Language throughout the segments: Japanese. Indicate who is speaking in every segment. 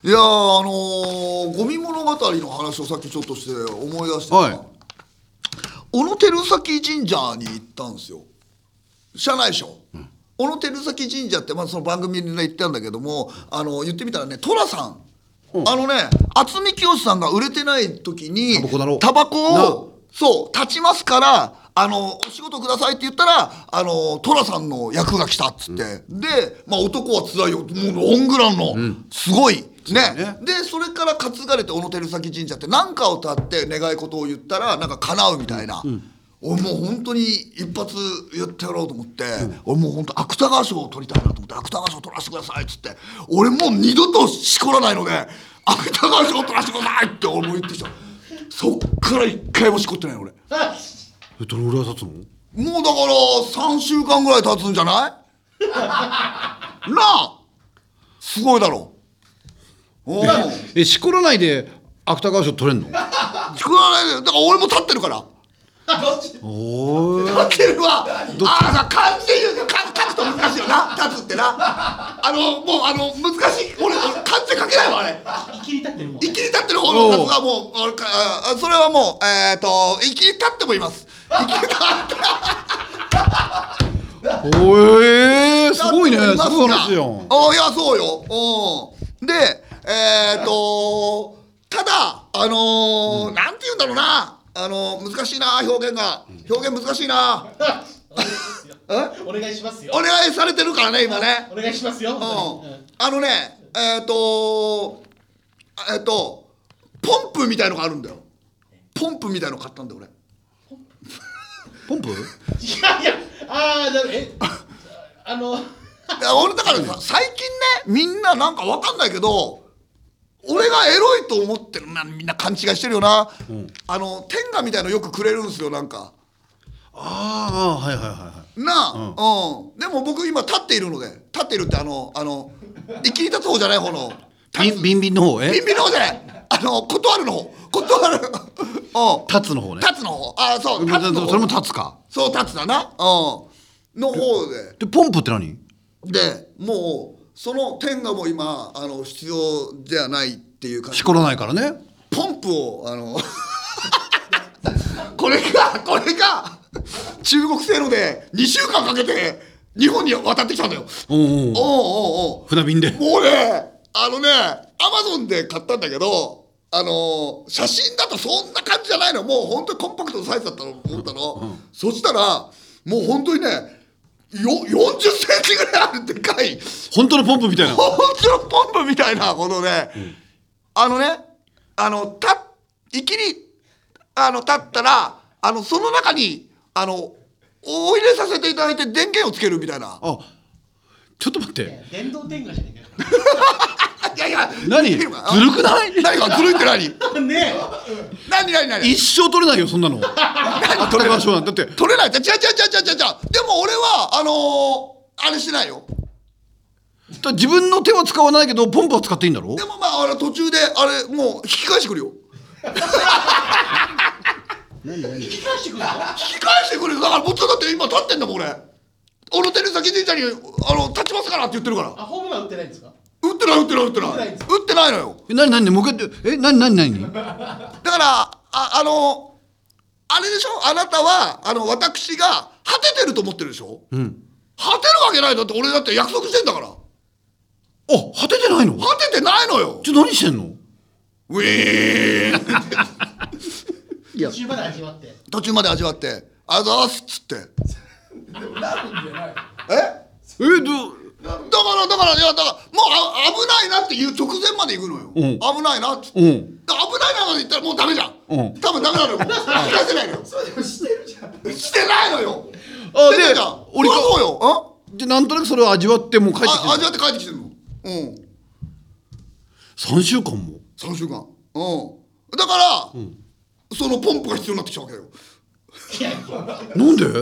Speaker 1: いやゴミ物語の話をさっきちょっとして思い出して、
Speaker 2: はい
Speaker 1: 小野照崎神社に行ったんですよ。知らないでしょ、小野照崎神社って、その番組で言ったんだけども、言ってみたらね、寅さん、渥美清さんが売れてない時にタバコをそう断ちますから、お仕事くださいって言ったら寅さんの役が来たっつって、で、男はつらいよ、もうロングランの、すごいね。でそれから担がれて小野照崎神社って何かをたって願い事を言ったらなんか叶うみたいな、俺もう本当に一発やってやろうと思って、俺もう本当芥川賞を取りたいなと思って、芥川賞取らせてくださいっつって、俺もう二度としこらないので芥川賞取らせてくださいって俺も言ってきた。そっから一回もしこってない俺。
Speaker 2: どれぐらい経つの？
Speaker 1: もうだから3週間ぐらい経つんじゃないなあ、すごいだろ。
Speaker 2: しこらないで芥川賞取れんの？
Speaker 1: しこらないで、だから俺も立ってるから。
Speaker 2: おー、
Speaker 1: 立ってるわ。漢字で言うと書くと難しいよな、立つってな。もう難しい。俺漢字書けないわあれ。
Speaker 3: 生きり立ってるもん。
Speaker 1: 生きり立ってる方の立つがもうそれはもう生きり立ってもいます。生きり立って
Speaker 2: すごいね、すごい話よ。
Speaker 1: いやそうよ。でただなんて言うんだろうな、難しいな、表現難しいな。
Speaker 3: お願いしますよ。
Speaker 1: お願いされてるからね今ね。
Speaker 3: お願いしますよ。
Speaker 1: ポンプみたいのがあるんだよ。ポンプみたいの買ったんだよ俺。
Speaker 2: ポンプ？
Speaker 3: いや
Speaker 1: 俺だからさ、最近ね、みんななんかわかんないけど、俺がエロいと思ってるな、みんな勘違いしてるよな。天下みたいのよくくれるんですよ、なんか。
Speaker 2: はいはいはい
Speaker 1: なあ、でも僕今立っているので、立っているって生きり立つ方じゃない方の。
Speaker 2: ビンビンの方？
Speaker 1: ビンビンの方じゃない。断るの方。断る。
Speaker 2: 立つの方ね。
Speaker 1: 立つの方。そう。
Speaker 2: それも立つか。
Speaker 1: そう、立つだな。の方で。
Speaker 2: でポンプって何？で
Speaker 1: もうその天下も今必要ではないっていう感じ。
Speaker 2: しこらないからね。
Speaker 1: ポンプをこれが中国製ので2週間かけて日本に渡ってきたんだよ。
Speaker 2: 船便で。
Speaker 1: もうねアマゾンで買ったんだけど写真だとそんな感じじゃないの。もう本当にコンパクトなサイズだったの思ったの。そしたらもう本当にね40センチぐらいあるでかい
Speaker 2: 本当のポンプみたいな。
Speaker 1: 本当のポンプみたいなこのね、いきり立ったらその中にお入れさせていただいて電源をつけるみたいな。
Speaker 2: ちょっと待って。
Speaker 3: 電動電話じゃねえか。
Speaker 1: いや
Speaker 2: 何？ずるくない？
Speaker 1: 何がずるいって何？
Speaker 3: ね
Speaker 1: え。何？
Speaker 2: 一生取れないよそんなの。取れましょう。だって
Speaker 1: 取れない。違う。でも俺はあれしないよ。
Speaker 2: 自分の手は使わないけどポンプは使っていいんだろ？
Speaker 1: でも途中でもう引き返してくるよ。
Speaker 3: 引き返してくるの？
Speaker 1: 引き返してくるよ。だから僕だって今立ってんだもん俺。小野照崎神社に立ちますからって言ってるから。
Speaker 3: ホームラン打ってないんですか？
Speaker 1: 打ってないのよ。
Speaker 2: 何もう一回何
Speaker 1: だからあれでしょ、あなたは私が果ててると思ってるでしょ。果てるわけない。だって俺だって約束してんだから。
Speaker 2: 果ててないの？
Speaker 1: 果ててないのよ。
Speaker 2: 何してんの？
Speaker 1: ウィーン
Speaker 3: 途中まで味わって
Speaker 1: あざーすっつってだからいやだからもう危ないなっていう直前まで行くのよ。危ないなっつって、危ないなまで言ったらもうダメじゃん。多分ダメなのよ。もう引き返せないのよ。
Speaker 3: してるじゃん。
Speaker 1: してないのよ。
Speaker 2: で
Speaker 1: 俺そうよ。
Speaker 2: でなんとなくそれを味わってもう帰ってきてる。
Speaker 1: 味わって帰ってきてるの。
Speaker 2: 3週間も。
Speaker 1: 3週間。だから、そのポンプが必要になってきたわけよ。
Speaker 2: なんで？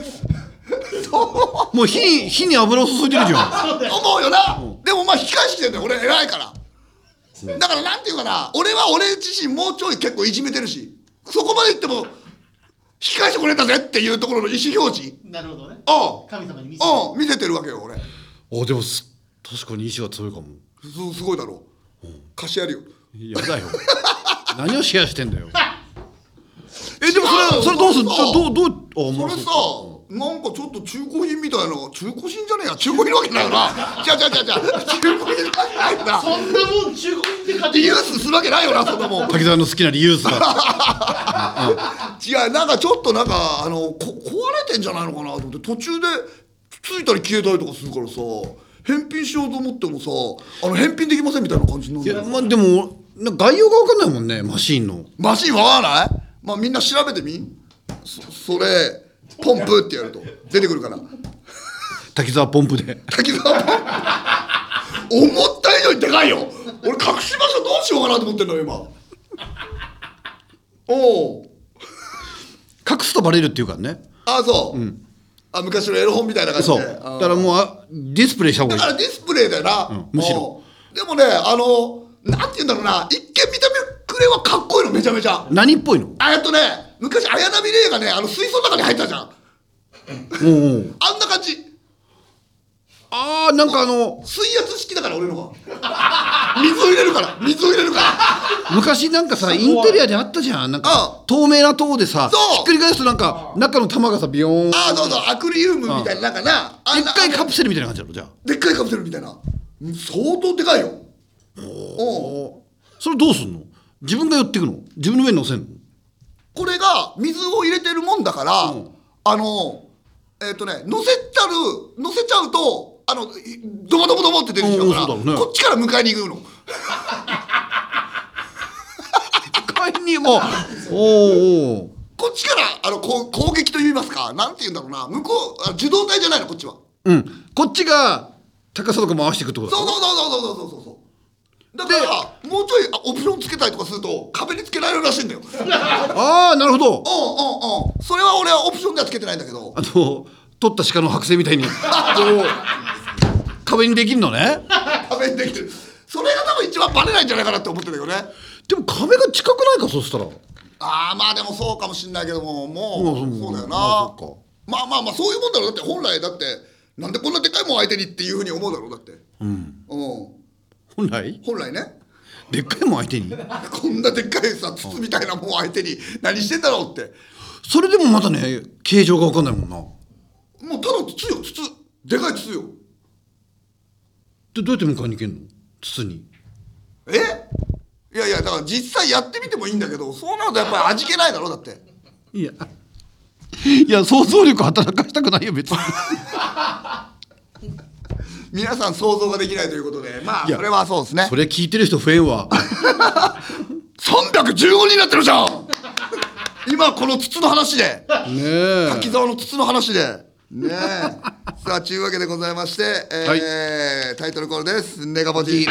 Speaker 2: もう火に油を注いでるじゃん。
Speaker 1: 思うよな。でも引き返してんだよ俺偉いから。だからなんていうかな、俺は俺自身もうちょい結構いじめてるし、そこまで言っても引き返してくれたぜっていうところの意思表示。
Speaker 3: なるほどね。神様に
Speaker 1: 見せてるわけよ俺。
Speaker 2: でも確かに意志が強いかも。
Speaker 1: すごいだろう。 貸してやるよ。
Speaker 2: やだよ何をシェアしてんだよ。でもそれどうすんの？どう
Speaker 1: それさ、なんかちょっと中古品みたいな、中古品じゃねえや、中古品わけないよな。じゃ中古品わけないよな。
Speaker 3: そんなもん中古品って買って
Speaker 1: リユースするわけないよな、そんなもん。
Speaker 2: 滝沢の好きなリユースが
Speaker 1: 違う、なんかちょっとなんか壊れてんじゃないのかなと思って、途中でついたり消えたりとかするからさ、返品しようと思ってもさ、返品できませんみたいな感じになる。
Speaker 2: いや、まあでも概要が分かんないもんね、マシーンの。
Speaker 1: マシンわからない？まあみんな調べてみ。それポンプってやると出てくるから。
Speaker 2: 滝沢ポンプで。
Speaker 1: 滝沢ポンプ思った以上にでかいよ。俺隠し場所どうしようかなと思ってんのよ今。おお。
Speaker 2: 隠すとバレるっていうからね。
Speaker 1: あ、そう、昔のエロ本みたいな感じで。
Speaker 2: そうだからもうディスプレイした方がいい。
Speaker 1: だからディスプレイだよな、
Speaker 2: むしろ。
Speaker 1: でもね、なんて言うんだろうな、一見見た目くれはかっこいいの、めちゃめちゃ。
Speaker 2: 何っぽいの？
Speaker 1: 昔綾波レイがね、水槽の中に入ったじゃん。あんな感じ。
Speaker 2: なんか
Speaker 1: 水圧式だから、俺のは。水を入れるから。
Speaker 2: 昔なんかさ、インテリアであったじゃん。なんか透明な塔でさ、ひっくり返すとなんか中の玉がさビヨーン。
Speaker 1: そうそう、アクリウムみたいな、なんかな、
Speaker 2: でっかいカプセルみたいな感じだろ。じゃあ
Speaker 1: でっかいカプセルみたいな、相当でかいよ。
Speaker 2: それどうすんの？自分が寄ってくの？自分の上に乗せんの？
Speaker 1: これが水を入れてるもんだから、乗せちゃうとドボドボドボって出てきちゃうから、こっちから迎えに行くの。
Speaker 2: 迎えにも
Speaker 1: こっちから攻撃と言いますか、なんて言うんだろうな、向こう受動体じゃないの、こっちは。
Speaker 2: こっちが高さとか回していくってことだ。
Speaker 1: そうだからもうちょいオプションつけたりとかすると壁につけられるらしいんだよ。
Speaker 2: なるほど。
Speaker 1: それは俺はオプションではつけてないんだけど、
Speaker 2: 取った鹿の剥製みたいにこう壁にできるのね。
Speaker 1: 壁にできてる。それが多分一番バレないんじゃないかなって思ってるよね。
Speaker 2: でも壁が近くないか、そしたら。
Speaker 1: まあでもそうかもしれないけども、そうだよな。まあそういうもんだろう。だって本来だってなんでこんなでかいもん相手にっていうふうに思うだろう。だって
Speaker 2: 本来
Speaker 1: ね、
Speaker 2: でっかいもん相手に
Speaker 1: こんなでっかいさ筒みたいなもん相手に何してんだろうって。
Speaker 2: それでもまだね、形状が分かんないもんな。
Speaker 1: もうただ筒よ、筒。でかい筒よ。
Speaker 2: でどうやって迎えに行けんの？筒に。
Speaker 1: いやだから実際やってみてもいいんだけど、そうなるとやっぱり味気ないだろ。だって
Speaker 2: いや想像力働かしたくないよ別に。
Speaker 1: 皆さん想像ができないということで、まあそれはそうですね。
Speaker 2: それ聞いてる人増えんわ。
Speaker 1: 315になってるじゃん。今この筒の話で、滝沢の筒の話でねえ。さあ、というわけでございまして、タイトルコールです。ネガポジ。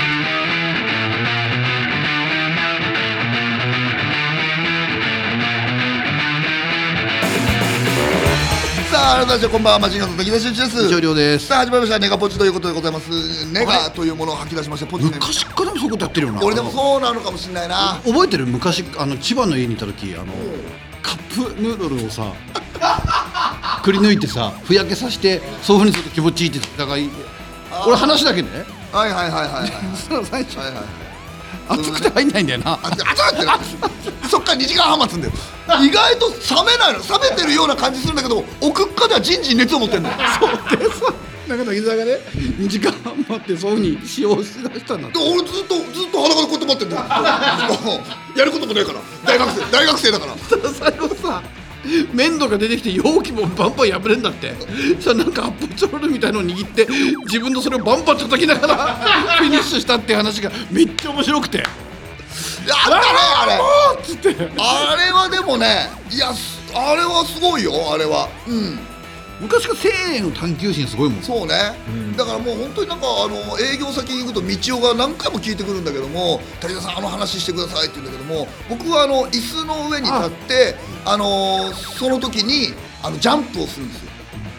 Speaker 1: さあ、改めましてこんばんは、マジンガーの滝沢俊一です。
Speaker 2: 上良です。
Speaker 1: さあ、始まりましたネガポジということでございます。ネガというものを吐き出しまして、ポジね。
Speaker 2: 昔からそういうことやってるよな。
Speaker 1: 俺でもそうなのかもしれないな。
Speaker 2: 覚えてる？昔千葉の家にいた時、カップヌードルをさくり抜いてさ、ふやけさせてそういうふうにすると気持ちいいって。だから俺話だけね。そしたら最初熱くて入んないんだよな。
Speaker 1: 熱くてそっから2時間半待つんだよ。意外と冷めないの。冷めてるような感じするんだけど、奥っかではじんじん熱を持ってんだよ。
Speaker 2: そうでさ、なんか滝沢がね2時間半待ってそういうふうに使用しだしたんだって。
Speaker 1: 俺ずっと裸でこうやって待ってんだよ。やることもないから。大学生だから。
Speaker 2: 最後さ、粘土が出てきて容器もバンバン破れんだって。さ、なんかアップチョロールみたいのを握って自分のそれをバンバン叩きながらフィニッシュしたっていう話がめっちゃ面白くて、
Speaker 1: あったねあれ。
Speaker 2: つって
Speaker 1: あれはでもね、いやあれはすごいよ。あれは
Speaker 2: 昔から生への探求心すごいもん。
Speaker 1: そうね、だからもう本当になんか営業先に行くと道夫が何回も聞いてくるんだけども、滝田さん話してくださいって言うんだけども、僕は椅子の上に立ってその時にジャンプをするんですよ。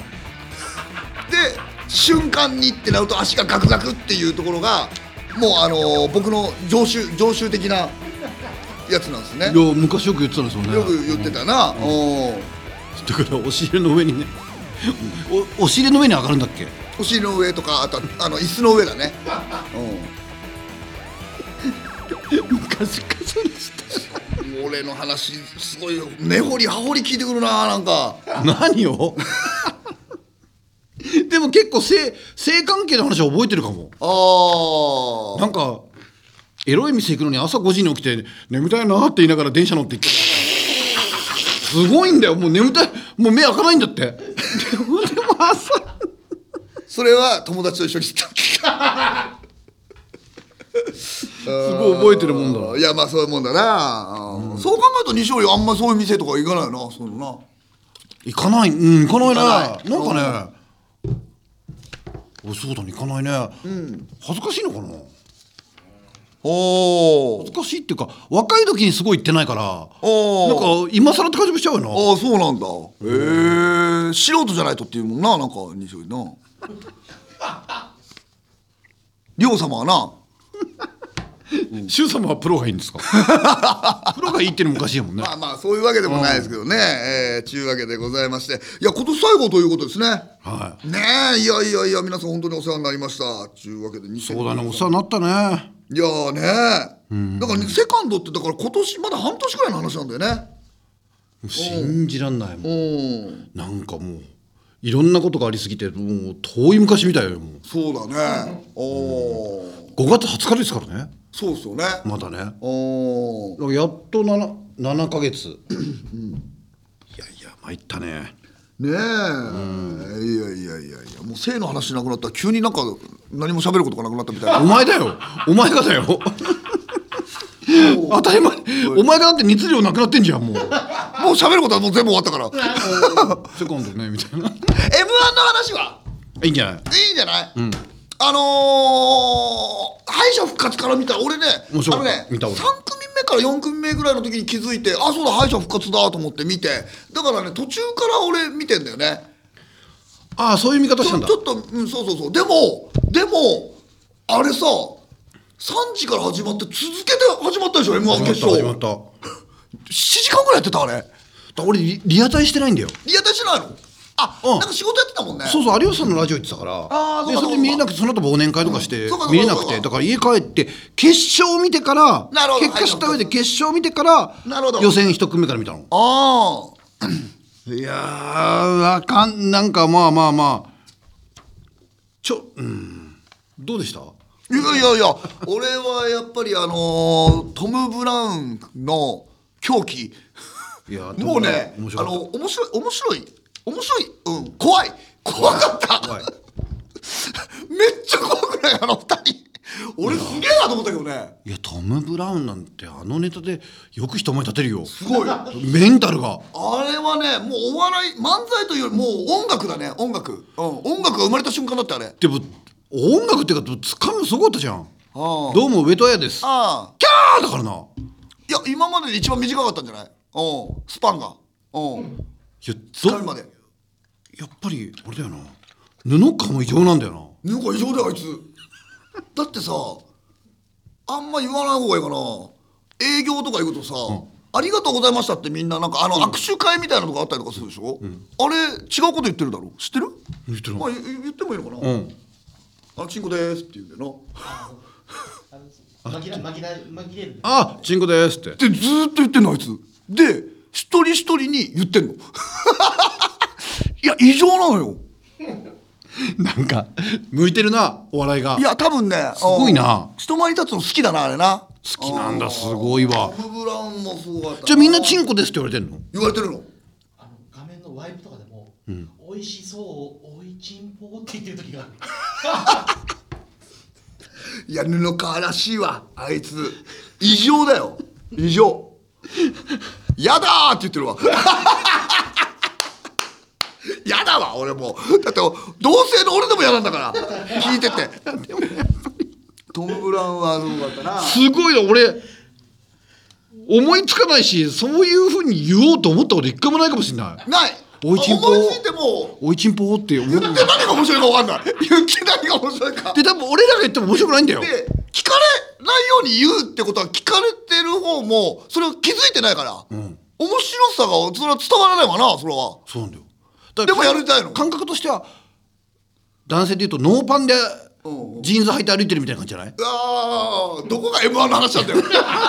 Speaker 1: で瞬間にってなると足がガクガクっていうところがもう僕の常習的なやつなんですね。
Speaker 2: いや昔よく言ってたんですよね。
Speaker 1: よく言ってたな。
Speaker 2: だからお尻の上にねお尻の上に上がるんだっけ。
Speaker 1: お尻の上とか、あと椅子の上だね。
Speaker 2: かそうでした。
Speaker 1: 俺の話すごい根掘り葉掘り聞いてくるな、なんか。
Speaker 2: 何をでも結構性関係の話は覚えてるかも。なんかエロい店行くのに朝5時に起きて眠たいなって言いながら電車乗ってすごいんだよ。もう眠たい、もう目開かないんだってでも朝
Speaker 1: それは友達と一緒に行った
Speaker 2: すごい覚えてるもんだな。
Speaker 1: いや、まあそういうもんだな、そう考えると西堀あんまそういう店とか行かないよな。そういうのな
Speaker 2: 行かない、行かないね。なんかね、そうだね、行かないね、恥ずかしいのかな。恥ずかしいっていうか、若い時にすごい行ってないから、なんか今更って感じもしちゃうよな。
Speaker 1: そうなんだ。素人じゃないとっていうもんな、なんか西堀な亮様はな
Speaker 2: 周様はプロがいいんですかプロがいいっていうのもおかしいもんね。
Speaker 1: まあまあそういうわけでもないですけどね、ちゅうわけでございまして、いや今年最後ということですね。ねえ、いや皆さん本当にお世話になりましたちゅうわけで。
Speaker 2: そうだね、お世話になったね。
Speaker 1: いやね、だからセカンドってだから今年まだ半年くらいの話なんだよね。
Speaker 2: 信じらんないもん。なんかもういろんなことがありすぎてもう遠い昔みたいよ。もうそうだね。5月20日ですからね。そうですよね。まだね。やっと 7ヶ月。いや参ったね。ねえ、いやもう性の話なくなったら急になんか何も喋ることがなくなったみたいな。お前だよ、お前がだよ当たり前。お前がだって熱量なくなってんじゃん。もう喋ることはもう全部終わったからセコンドねみたいな。 M1 の話はいいんじゃない。いいんじゃない。敗者復活から見たら俺ね、3組目から4組目ぐらいの時に気づいて、そうだ敗者復活だと思って見て、だからね途中から俺見てんだよね。そういう見方したんだ。ちょっとそうでもあれさ3時から始まって続けて始まったでしょ。 M1 決勝始まった。7時間ぐらいやってた。あれ俺リアタイしてないんだよ。リアタイしてないの。なんか仕事やってたもんね。そう有吉さんのラジオ行ってたから。でそれで見れなくて、その後忘年会とかして見れなくて、だから家帰って決勝見てから、結果知った上で決勝見てから予選1組目から見たの。いやなんかまあどうでした。いや俺はやっぱりトム・ブラウンの狂気もうね、面白い、怖かっためっちゃ怖くない。2人俺すげえなと思ったけどね。いやトム・ブラウンなんてネタでよく人前立てるよ。すごいメンタルが。あれはねもうお笑い漫才というよりもう音楽だね。音楽が生まれた瞬間だって。あれでも音楽っていうかつかむすごかったじゃん。どうも上戸彩です。キャーだからな。いや今までで一番短かったんじゃない。スパンが。いや使うまでやっぱりあれだよな。布川も異常なんだよな。布川異常だよあいつだってさ、あんま言わない方がいいかな。営業とか行くとさ、ありがとうございましたってみんななんか握手会みたいなのがあったりとかするでしょ。あれ違うこと言ってるだろ。知ってる。言ってる。言ってもいいのかな。チンコですって言うんだよな。チンコですってでずーっと言ってんのあいつで、一人一人に言ってんのいや異常なのよ。なんか向いてるなお笑いが。いや多分ねすごいな。人前に立つの好きだなあれな。好きなんだ。すごいわ。トム・ブラウンもすごかった。じゃあみんなチンコですって言われてんの。言われてるの。画面のワイプとかでも美味しそうおいちんぽって言ってる時があるいや布川らしいわあいつ。異常だよ異常。やだーって言ってるわやだわ俺もだって同性の俺でも嫌なんだから聞いててでもやっぱりトム・ブラウンはそうだったな。すごいな。俺思いつかないし、そういうふうに言おうと思ったこと一回もないかもしれない。ないおいちんぽ思いついてもおいちんぽって言って何が面白いか分かんない。言って何が面白いかで多分俺らが言っても面白くないんだよ。で聞かれないように言うってことは聞かれてる方もそれを気づいてないから、面白さがそれは伝わらないわな。それはそうなんだよ。でもやりたいの。感覚としては男性で言うとノーパンでジーンズ履いて歩いてるみたいな感じじゃない？
Speaker 1: どこが M1 の話なんだよ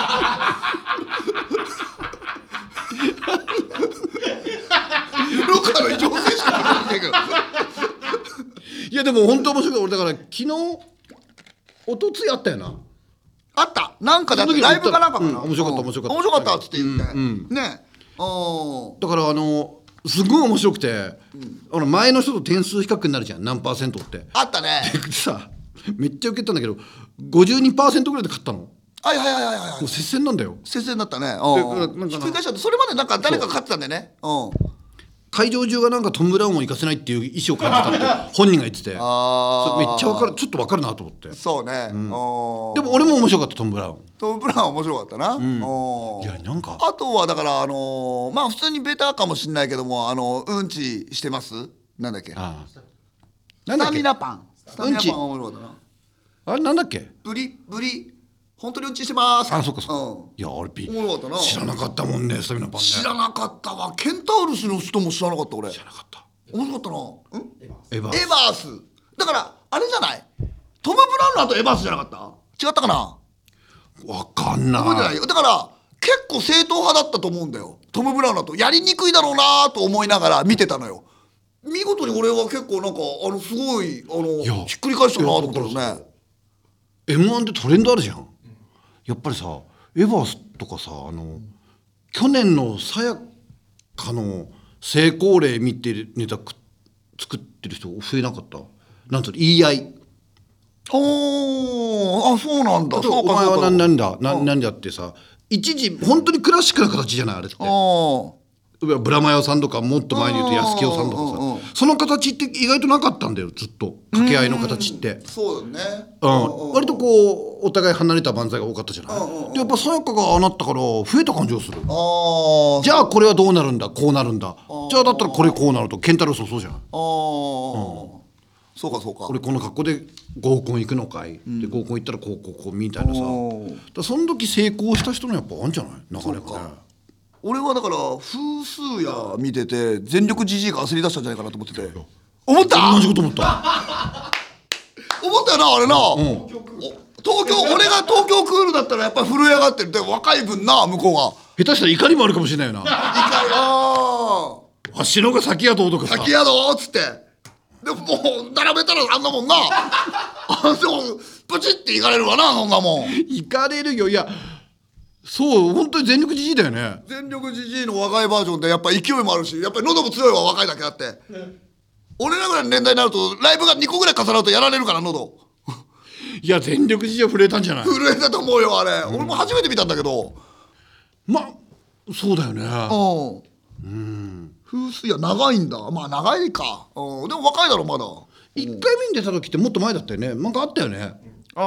Speaker 1: ロカの異常性しかないけど
Speaker 2: いやでも本当面白い。俺だから昨日おとついあったよな。
Speaker 1: あったなんかだってライブかなんかかな、
Speaker 2: 面白かった面白かった
Speaker 1: 面白かったっつって言って、ね
Speaker 2: だからすごい面白くて、前の人と点数比較になるじゃん、何パーセントって
Speaker 1: あったね
Speaker 2: でさ、めっちゃ受けたんだけど 52% ぐらいで勝ったの。
Speaker 1: はい
Speaker 2: もう接戦なんだよ。
Speaker 1: 接戦だったね。
Speaker 2: なんか
Speaker 1: ひっくり返しちゃってそれまでなんか誰か勝ってたんだよね。
Speaker 2: 会場中がなんかトム・ブラウンを行かせないっていう意思を感じたって本人が言ってて、それめっちゃ分かる、ちょっと分かるなと思って。
Speaker 1: そうね、で
Speaker 2: も俺も面白かった。トム・ブラウン
Speaker 1: 面白かったな、
Speaker 2: いやなんか
Speaker 1: あとはだからまあ普通にベタかもしれないけどもうんちしてますなんだっけ、スタミナパン面白かったな。
Speaker 2: あれなんだっけ、
Speaker 1: ブリ本当にうんちしてます。
Speaker 2: そっかいや俺
Speaker 1: 面白かったな。
Speaker 2: 知らなかったもんね、スタミナパンね。
Speaker 1: 知らなかったわ。ケンタウルスの人も知らなかった俺。
Speaker 2: 知らなかった。
Speaker 1: 面白かったな。
Speaker 2: エバ
Speaker 1: ースだからあれじゃない、トム・ブラウンの後エバースじゃなかった？違ったかな。
Speaker 2: わかんない。
Speaker 1: 覚えてないよ。だから結構正統派だったと思うんだよ。トム・ブラウンだとやりにくいだろうなと思いながら見てたのよ。見事に俺は結構なんかすごいひっくり返したなと思ったよね。
Speaker 2: M1 ってトレンドあるじゃん。やっぱりさエバースとかさ去年のさやかの成功例見てネタ作ってる人増えなかった？なんと言い合い。
Speaker 1: そうなんだ。
Speaker 2: お前はなんだってさ、一時本当にクラシックな形じゃないあれって。ブラマヨさんとかもっと前に言うと安清さんとかさ、その形って意外となかったんだよ、ずっと掛け合いの形って。
Speaker 1: そうだね。
Speaker 2: 割とこうお互い離れた漫才が多かったじゃない。でやっぱさやかがああなったから増えた感じがする。じゃあこれはどうなるんだ、こうなるんだ、じゃあだったらこれこうなると。ケンタロウもそうじゃん。
Speaker 1: そうか。
Speaker 2: 俺この格好で合コン行くのかい、で合コン行ったらこうみたいなさ。その時成功した人のやっぱあるんじゃない、なかなかね。
Speaker 1: 俺はだから風数や見てて全力じじいが焦り出したんじゃないかなと思ってて。思った？
Speaker 2: 同じこと思った。
Speaker 1: 思ったよなあれな。俺が東京クールだったらやっぱり震え上がってるって若い分な向こうが。
Speaker 2: 下手したら怒りもあるかもしれないよな。わしのが先やどうとかさ。
Speaker 1: 先やどうっつって。でももう並べたらあんなもんな。でもプチっていかれるわなそんなもん。
Speaker 2: いかれるよ。いやそう本当に全力じじいだよね。
Speaker 1: 全力じじいの若いバージョンでやっぱ勢いもあるし、やっぱり喉も強いわ若いだけあって。俺らぐらいの年代になるとライブが2個ぐらい重なるとやられるから喉。
Speaker 2: いや全力じじいは震えたんじゃない？
Speaker 1: 震えたと思うよあれ。俺も初めて見たんだけど。
Speaker 2: そうだよね。
Speaker 1: 風水や長いんだ。まあ長いか。でも若いだろまだ。
Speaker 2: 1回目に出た時ってもっと前だったよね。なんかあったよね。だから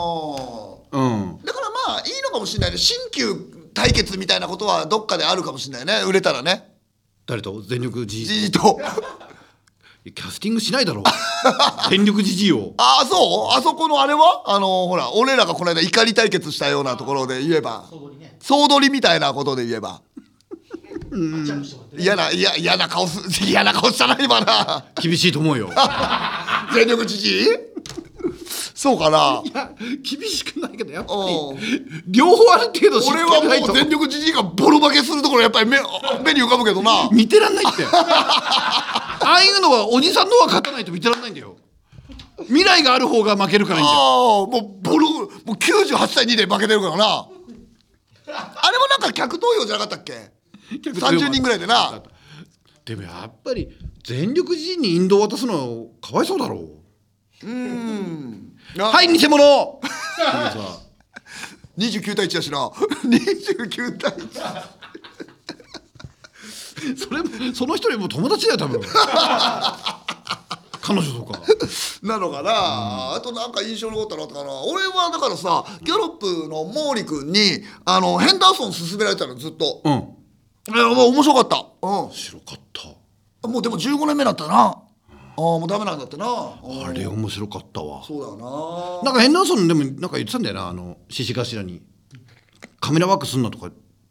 Speaker 1: まあいいのかもしれないね。新旧対決みたいなことはどっかであるかもしれないね、売れたらね。
Speaker 2: 誰と？全力じ
Speaker 1: じじいと。
Speaker 2: キャスティングしないだろ全力じじいを。
Speaker 1: そう？あそこのあれはほら俺らがこの間怒り対決したようなところで言えば総取りみたいなことで言えば嫌な顔したな今な。
Speaker 2: 厳しいと思うよ
Speaker 1: 全力じじいそうかな。
Speaker 2: いや厳しくないけどやっぱり両方ある程度しっかりないと。
Speaker 1: 俺はもう全力じじいがボロ負けするところやっぱり目に浮かぶけどな。
Speaker 2: 見てらんないってああいうのはおじさんの方が勝たないと見てらんないんだよ。未来がある方が負けるからいいんだよ。
Speaker 1: もう98対2で負けてるからな。あれもなんか客投票じゃなかったっけ？30人ぐらいでな。
Speaker 2: でもやっぱり全力じじいに引導を渡すのかわいそうだろう。はい偽物
Speaker 1: 29対1だしな。29対
Speaker 2: 1その人よりも友達だよ多分彼女とか
Speaker 1: なのかな。あとなんか印象に残ったのかな。俺はだからさギャロップの毛利君にヘンダーソン勧められたのずっと。面白かった。
Speaker 2: 白かった。
Speaker 1: もうでも15年目だったな。もうダメなんだってな。
Speaker 2: あれ面白かったわ。
Speaker 1: そうだよな。
Speaker 2: なんかヘンダーソンでもなんか言ってたんだよな獅子頭にカメラワークすんなとか。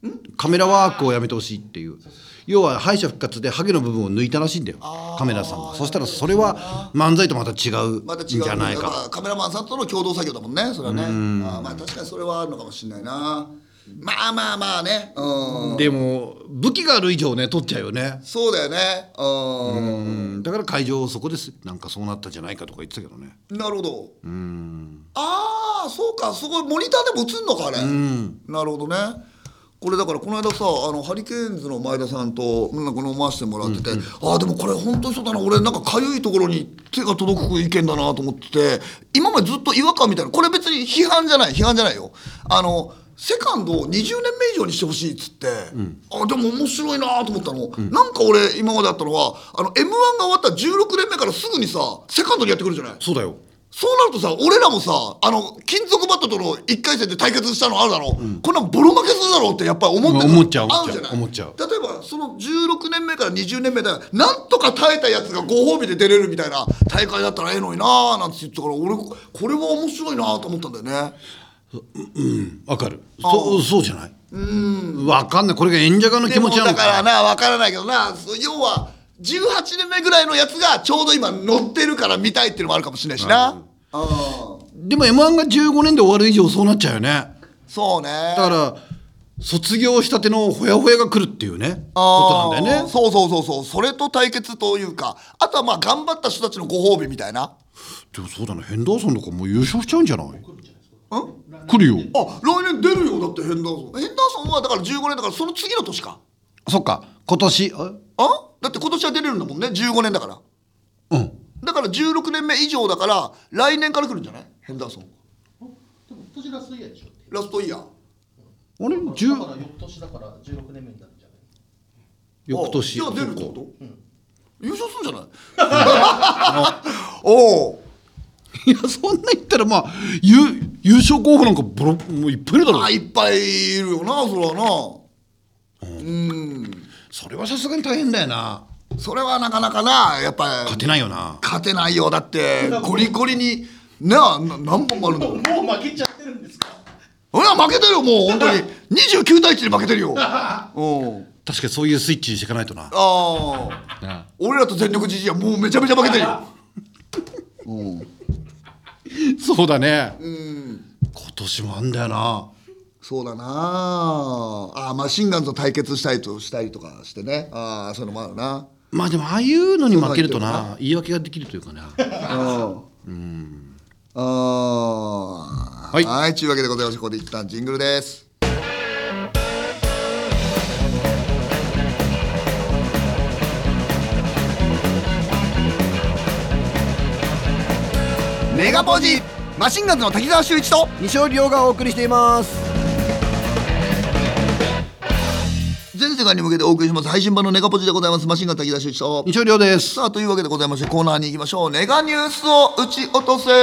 Speaker 2: カメラワークをやめてほしいっていう。要は敗者復活でハゲの部分を抜いたらしいんだよ、カメラさんが。そしたらそれは漫才とまた違うんじゃないか。
Speaker 1: カメラマンさんとの共同作業だもんね、それはね。まあ確かにそれはあるのかもしれないな。まあね。
Speaker 2: でも武器がある以上ね取っちゃうよね。
Speaker 1: そうだよね。
Speaker 2: だから会場そこですなんかそうなったんじゃないかとか言ってたけどね。
Speaker 1: なるほど。ああそうか、そこモニターでも映んのかあれ。なるほどね。これだからこの間さハリケーンズの前田さんとなんか飲ませてもらってて、でもこれ本当にそうだな、俺なんかかゆいところに手が届く意見だなと思ってて、今までずっと違和感みたいな、これ別に批判じゃないよ。セカンドを20年目以上にしてほしいっつって、でも面白いなと思ったの、なんか俺今まであったのはM1 が終わったら16年目からすぐにさセカンドにやってくるじゃない。
Speaker 2: そうだよ。
Speaker 1: そうなるとさ、俺らもさ金属バットとの1回戦で対決したのあるだろう、こんなんボロ負けするだろうってやっぱり思って
Speaker 2: 思っちゃう。
Speaker 1: 例えばその16年目から20年目でなんとか耐えたやつがご褒美で出れるみたいな大会だったらええのになーなんて言ってたから、俺これは面白いなと思ったんだよね。
Speaker 2: わかる。そうじゃない。わかんない。これが演者側の気持ちなのか。
Speaker 1: だからな、わからないけどな、要は18年目ぐらいのやつがちょうど今乗ってるから見たいっていうのもあるかもしれないしな。
Speaker 2: でも M1 が15年で終わる以上そうなっちゃうよね。
Speaker 1: そうね。
Speaker 2: だから卒業したてのほやほやが来るっていうねことなんだよね。
Speaker 1: そうそれと対決というか、あとはまあ頑張った人たちのご褒美みたいな。
Speaker 2: でもそうだね、ヘンダーソンとかもう優勝しちゃうんじゃない？来るよ。
Speaker 1: 来年出るよ。だってヘンダーソンはだから15年だからその次の年か。
Speaker 2: そっか、今年
Speaker 1: だって今年は出れるんだもんね、15年だから。だから16年目以上だから来年から来るんじゃない、ヘンダーソン。
Speaker 3: でも今年ラストイヤーでしょ。
Speaker 1: ラストイヤー。
Speaker 3: だから翌年だから16年目になるんじゃない。
Speaker 2: 翌年。
Speaker 1: じゃあ出るってこと？優勝するんじゃない？おお。
Speaker 2: いやそんな言ったらまあ優勝候補なんかもういっぱいいるだろう。
Speaker 1: いっぱいいるよな、それはな。
Speaker 2: それはさすがに大変だよな。
Speaker 1: それはなかなかな、やっぱり
Speaker 2: 勝てないよな。
Speaker 1: 勝てないよ。だってゴリゴリにな何本もあるんだもん。
Speaker 3: もう負けちゃってるんですか？
Speaker 1: 俺は負けてるよ、もう本当に29対1で負けてるよ。
Speaker 2: 確かにそういうスイッチにしていかないとな。
Speaker 1: 俺らと全力じじいはもうめちゃめちゃ負けてるよ。
Speaker 2: そうだね。今年もあんだよな。
Speaker 1: そうだな。マシンガンズと対決したりとかしてね。そういうのもあるな。
Speaker 2: まあでもああいうのに負けるとな、言い訳ができるというかね。
Speaker 1: はい、というわけでございまして、ここで一旦ジングルです。メガポージマシンガンズの滝沢秀一と
Speaker 4: 西尾亮がお送りしています。
Speaker 1: 全世界に向けてお送りします配信版のネガポジでございます。マシンガン滝沢秀一と
Speaker 2: 西尾亮です。
Speaker 1: さあ、というわけでございまして、コーナーに行きましょう。ネガニュースを打ち落とせ。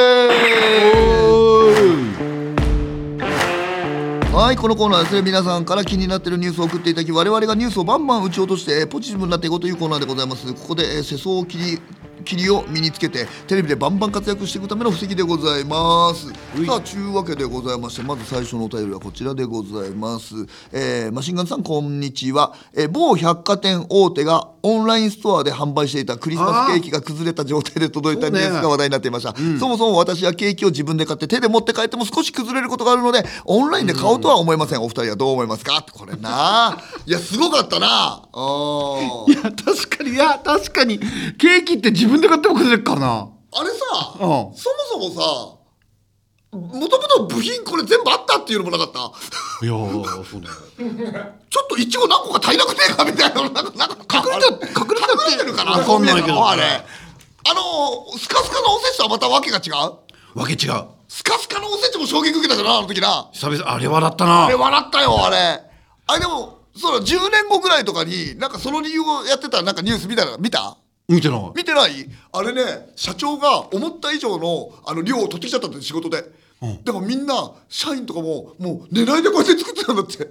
Speaker 1: はい、このコーナーはですね、皆さんから気になっているニュースを送っていただき、我々がニュースをバンバン打ち落としてポジティブになっていこうというコーナーでございます。ここで世相を切りを身につけてテレビでバンバン活躍していくための布石でございます。さあ、というわけでございまして、まず最初のお便りはこちらでございます。マシンガンさん、こんにちは。某百貨店大手がオンラインストアで販売していたクリスマスケーキが崩れた状態で届いたニュースが話題になっていました。そもそも私はケーキを自分で買って手で持って帰っても少し崩れることがあるので、オンラインで買おうとは思いません。お二人はどう思いますか？これないや、すごかったな。
Speaker 2: いや確かにケーキって自分で買っても崩れるからな。
Speaker 1: あれさ、そもそもさ、もともと部品これ全部あったっていうのもなかった？
Speaker 2: いやそうね。
Speaker 1: ちょっとイチゴ何個か足りなくねえかみたいな、なんか隠れてるかな。
Speaker 2: 分かんないけど、
Speaker 1: あれスカスカのおせちとはまたわけが違う。
Speaker 2: わけ違う。
Speaker 1: スカスカのおせちも衝撃受けたじゃな、あの時な。
Speaker 2: 久々あれ笑ったな。
Speaker 1: あれ笑ったよ。あれでもそうだ、10年後ぐらいとかになんかその理由をやってたなんかニュース見た？見てない？あれね、社長が思った以上の量を取ってきちゃったって、仕事で。だからみんな社員とかもう寝ないでこうやって作ってたんだって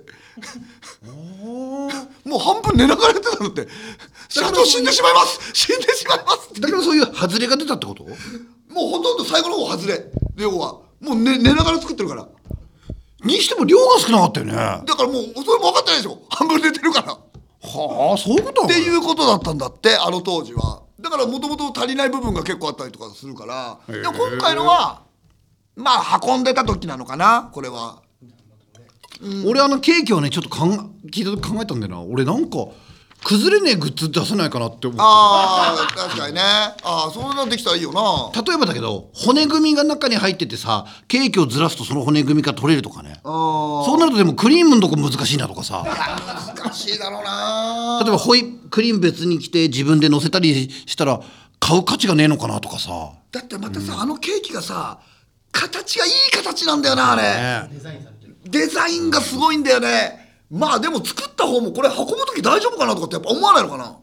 Speaker 1: もう半分寝ながらやってたんだって。社長死んでしまいますって。
Speaker 2: だからそういう外れが出たってこと？
Speaker 1: もうほとんど最後の方外れ。要はもう寝ながら作ってるから。
Speaker 2: にしても量が少なかったよね。
Speaker 1: だからもうそれも分かってないでしょ。 半分寝てるから
Speaker 2: はあ、そういうこと
Speaker 1: っていうことだったんだってあの当時は。だからもともと足りない部分が結構あったりとかするから、でも今回のはまあ運んでた時なのかなこれは。
Speaker 2: 俺ケーキはねちょっと聞いた時考えたんだよな。俺なんか崩れねえグッズ出せないかなって思って。
Speaker 1: ああ確かにね。ああそういうのできたらいいよな。
Speaker 2: 例えばだけど骨組みが中に入っててさ、ケーキをずらすとその骨組みから取れるとかね。そうなるとでもクリームのとこ難しいなとかさ。
Speaker 1: 難しいだろうな。
Speaker 2: 例えばクリーム別に着て自分で乗せたりしたら買う価値がねえのかなとかさ。
Speaker 1: だってまたさ、あのケーキがさ形がいい形なんだよなあれ、
Speaker 2: ね、
Speaker 1: デザインがすごいんだよね。まあでも作った方もこれ運ぶ時大丈夫かなとかってやっぱ思わないのかな。だ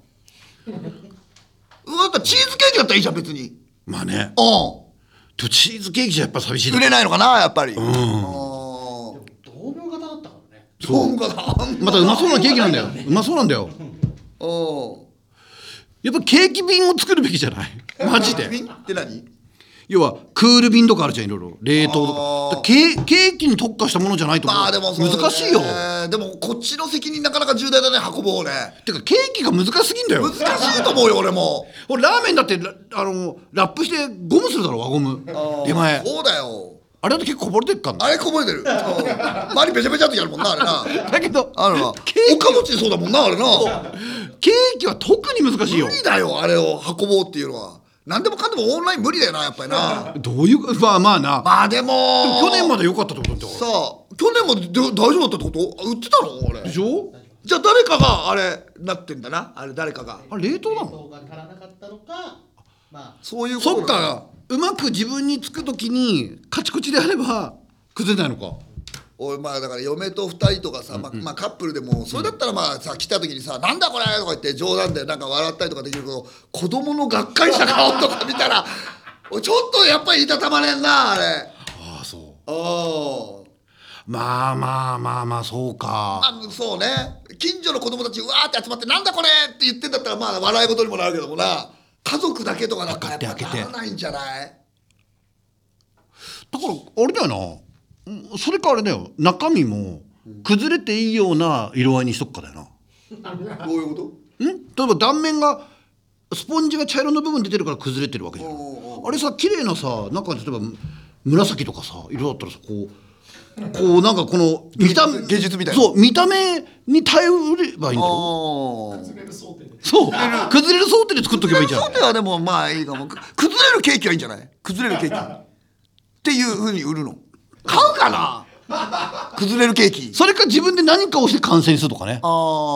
Speaker 1: ったらチーズケーキだったらいいじゃん別に。
Speaker 2: まあね。
Speaker 1: うん。
Speaker 2: でもチーズケーキじゃやっぱ寂しいだ。
Speaker 1: 売れないのかなやっぱり。
Speaker 3: 銅鋲型だったからね。
Speaker 1: そうかな。
Speaker 2: またうまそうなケーキなんだよ。うまそうなんだよ。やっぱケーキ瓶を作るべきじゃないマジで。
Speaker 1: 瓶って何？
Speaker 2: 要はクール瓶とかあるじゃん、いろいろ冷凍とか。ケーキに特化したものじゃないと
Speaker 1: まあでもそうね、
Speaker 2: 難しいよ。
Speaker 1: でもこっちの責任なかなか重大だね運ぶ方ね。
Speaker 2: てかケーキが難しすぎんだよ。
Speaker 1: 難しいと思うよ俺も。
Speaker 2: 俺ラーメンだってラップしてゴムするだろ、輪ゴム手前。
Speaker 1: そうだよ。
Speaker 2: あれだと結構こぼれてっかんな。
Speaker 1: あれこぼれてる。周りべちゃべちゃってやるもんなあれな。
Speaker 2: だけど
Speaker 1: あるわ。おかもちそうだもんなあれな。
Speaker 2: ケーキは特に難しいよ。
Speaker 1: 無理だよあれを運ぼうっていうのは。何でもかんでもオンライン無理だよなやっぱりな。
Speaker 2: どういうまあまあな。
Speaker 1: まあでも
Speaker 2: 去年まで良かったってことだって。
Speaker 1: さあ去年まで大丈夫だったってこと？売ってたのあれ
Speaker 2: でしょ。
Speaker 1: じゃあ誰かがあれなってんだな。あれ誰かが
Speaker 2: あれ冷凍なの？
Speaker 3: 冷凍が足らなかったのか、まあ
Speaker 1: そういうこと
Speaker 2: そっか、うまく自分につくときにカチコチであれば崩れないのか。
Speaker 1: 俺まあだから嫁と2人とかさ、まあカップルでもそれだったらまあさ来た時にさ「なんだこれ!」とか言って冗談でなんか笑ったりとかできるけど、子供のがっかりした顔とか見たらちょっとやっぱりいたたまれんなあれ。
Speaker 2: ああそう。
Speaker 1: ああ
Speaker 2: まあまあまあまあそうか。
Speaker 1: そうね。近所の子供たちうわーって集まって「なんだこれ!」って言ってんだったらまあ笑い事にもなるけどもな、家族だけとかだったらやっぱならないんじゃない？
Speaker 2: だからあれだよな。それかあれだよ、中身も崩れていいような色合いにしとくかだよな。
Speaker 1: どういうこ
Speaker 2: 例えば断面がスポンジが茶色の部分出てるから崩れてるわけじゃん。あれさ綺麗なさ、なんか例えば紫とかさ色だったらさ、こうなんかこの
Speaker 1: 芸術みたいな。
Speaker 2: そう見た目に頼ればいいんだよ。
Speaker 3: 崩れる想定で。
Speaker 2: そう崩れる想定で作っとけばいいじゃん。
Speaker 1: 崩れる想定はでもまあいいかも。崩れるケーキはいいんじゃない？崩れるケーキっていう風に売るの買うかな。崩れるケーキ。
Speaker 2: それか自分で何かをして完成にするとかね。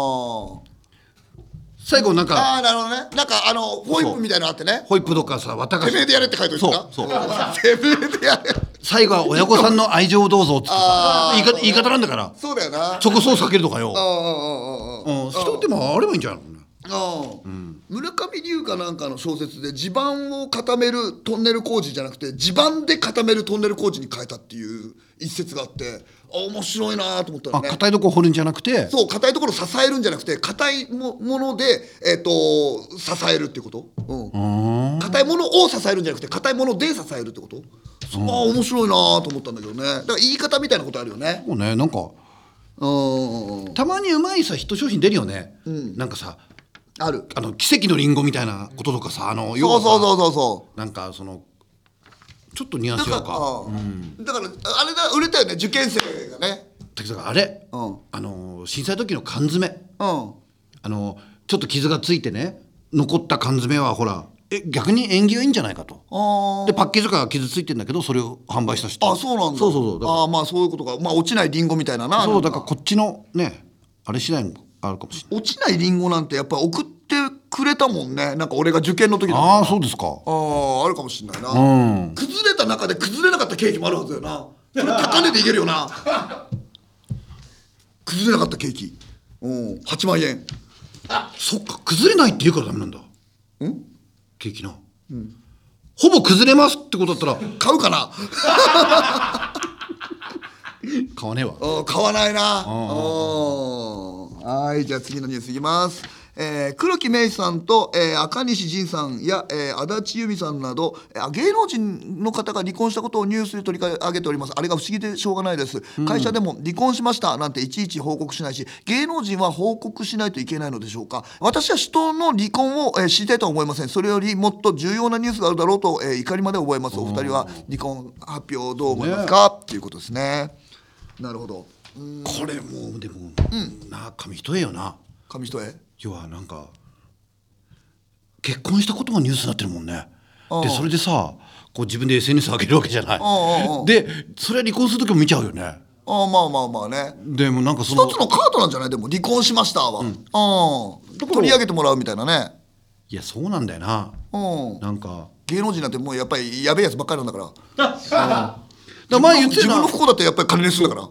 Speaker 2: 最後なんか
Speaker 1: なるほどね。なんかホイップみたいなのあってね。
Speaker 2: ホイップとかさ、綿菓子。
Speaker 1: てめえでやれって書いておいてな。
Speaker 2: そう
Speaker 1: てめえでやれ。
Speaker 2: 最後は親御さんの愛情をどうぞって言い方なんだから。
Speaker 1: そうだよな。
Speaker 2: そこそう避けるとかよ。
Speaker 1: 人
Speaker 2: でもあればいいんじゃない
Speaker 1: の？村上龍かなんかの小説で地盤を固めるトンネル工事じゃなくて地盤で固めるトンネル工事に変えたっていう一節があって、面白いなと思ったよね。
Speaker 2: 硬いところ掘るんじゃなくて、
Speaker 1: そう硬いところを支えるんじゃなくて硬いもので、支えるってこと。硬いものを支えるんじゃなくて硬いもので支えるってこと。面白いなと思ったんだけどね。だから言い方みたいなことあるよね。
Speaker 2: もうね、なんかたまにうまいさヒット商品出るよね。なんかさ
Speaker 1: ある
Speaker 2: 奇跡のリンゴみたいなこととかさ、
Speaker 1: そう
Speaker 2: なんかそのちょっとニュアンス違うか。
Speaker 1: だからあれだ売れたよね、受験生がね。
Speaker 2: だけどあれ、震災時の缶詰、ちょっと傷がついてね残った缶詰はほら逆に縁起がいいんじゃないかと。でパッケージとか傷ついてんだけどそれを販売した人。
Speaker 1: そうなんだ。
Speaker 2: そう
Speaker 1: まあそういうことか。まあ落ちないリンゴみたいなな。
Speaker 2: そうだからこっちのねあれ次第もあるかもしれない。
Speaker 1: 落ちないリンゴなんてやっぱり送ってくれたもんね。なんか俺が受験の時
Speaker 2: だ。そうですか。
Speaker 1: あるかもしれないな。崩れた中で崩れなかったケーキもあるはずだよな。それ高値でいけるよな。崩れなかったケーキ8万円。
Speaker 2: そっか、崩れないって言うからダメなんだ。ケーキな、ほぼ崩れますってことだったら
Speaker 1: 買うかな。
Speaker 2: 買わねえわ。
Speaker 1: 買わないな。はい、じゃあ次のニュースいきます。 黒木メイさんと、赤西仁さんや、足立由美さんなど芸能人の方が離婚したことをニュースで取り上げております。あれが不思議でしょうがないです、会社でも離婚しましたなんていちいち報告しないし、芸能人は報告しないといけないのでしょうか。私は人の離婚を、知りたいとは思いません。それよりもっと重要なニュースがあるだろうと、怒りまで覚えます。お二人は離婚発表どう思いますか、っていうことですね。なるほど。
Speaker 2: これもうでも、な紙一重よな。
Speaker 1: 紙一重。
Speaker 2: 要はなんか結婚したことがニュースになってるもんね。でそれでさこう自分で SNS 上げるわけじゃない。でそれは離婚する時も見ちゃうよね。
Speaker 1: まあね。
Speaker 2: でもなんかその
Speaker 1: 一つのカードなんじゃない。でも離婚しましたは、取り上げてもらうみたいなね。
Speaker 2: いやそうなんだよな。なんか
Speaker 1: 芸能人なんてもうやっぱりやべえやつばっかりなんだから
Speaker 2: 前言ってた
Speaker 1: 自分の不幸だってやっぱり金にするんだから。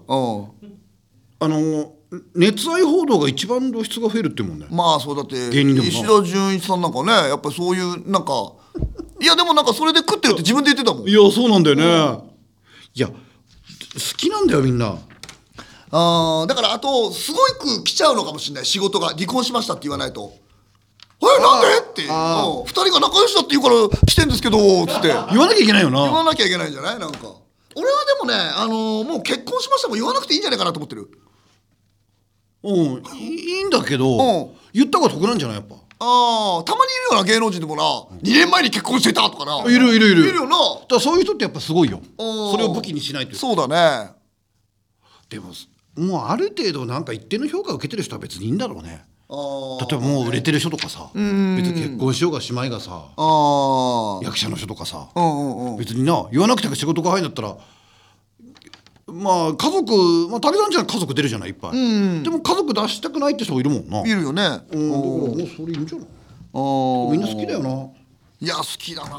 Speaker 2: 熱愛報道が一番露出が増えるっていうもんね。
Speaker 1: まあそうだって
Speaker 2: 芸人でも
Speaker 1: 石田純一さんなんかねやっぱりそういうなんかいやでもなんかそれで食ってるって自分で言ってたもん。
Speaker 2: いやそうなんだよね。いや好きなんだよみんな。
Speaker 1: だからあとすごく来ちゃうのかもしれない。仕事が離婚しましたって言わないとなんでって2人が仲良しだって言うから来てんですけどつって
Speaker 2: 言わなきゃいけないよな。
Speaker 1: 言わなきゃいけないんじゃない。なんか俺はでもねもう結婚しましたも言わなくていいんじゃないかなと思ってる。
Speaker 2: いいんだけど、言った方が得なんじゃないやっぱ。
Speaker 1: たまにいるような芸能人でもな2年前に結婚してたとかな。
Speaker 2: いる
Speaker 1: いるよな。
Speaker 2: だからそういう人ってやっぱすごいよ。それを武器にしないという。
Speaker 1: そうだね。
Speaker 2: でももうある程度なんか一定の評価を受けてる人は別にいいんだろうね。例えばもう売れてる人とかさ、別に結婚しようがしまいがさ、役者の人とかさ、別にな言わなくても仕事が入るんだったらまあ家族、竹さんちは家族出るじゃないいっぱい、でも家族出したくないって人もいるもんな。
Speaker 1: いるよね。だから
Speaker 2: もうそれいいんじゃない。みんな好きだよな。
Speaker 1: いや好きだな。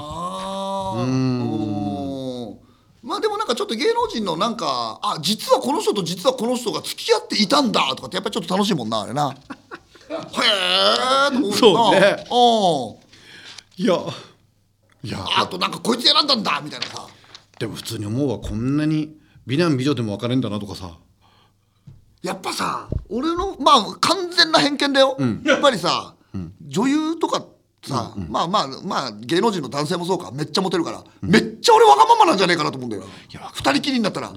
Speaker 1: まあでもなんかちょっと芸能人のなんか実はこの人と実はこの人が付き合っていたんだとかってやっぱりちょっと楽しいもんなあれな。へえと思うな。
Speaker 2: そうね。いや
Speaker 1: あとなんかこいつ選んだんだみたいなさ。
Speaker 2: でも普通に思うわ。こんなに美男美女でも別れんだなとかさ。
Speaker 1: やっぱさ俺のまあ完全な偏見だよ、やっぱりさ、女優とかさ、まあ芸能人の男性もそうかめっちゃモテるから、めっちゃ俺わがままなんじゃねえかなと思うんだよ。二人きりになったら